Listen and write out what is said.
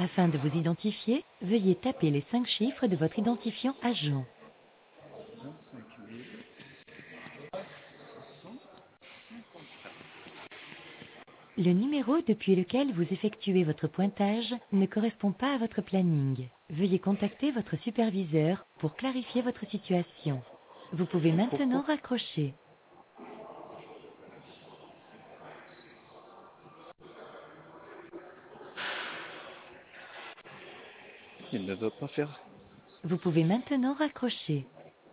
Afin de vous identifier, veuillez taper les 5 chiffres de votre identifiant agent. 25 653. Le numéro depuis lequel vous effectuez votre pointage ne correspond pas à votre planning. Veuillez contacter votre superviseur pour clarifier votre situation. Vous pouvez maintenant Pourquoi raccrocher. il ne doit pas faire? Vous pouvez maintenant raccrocher.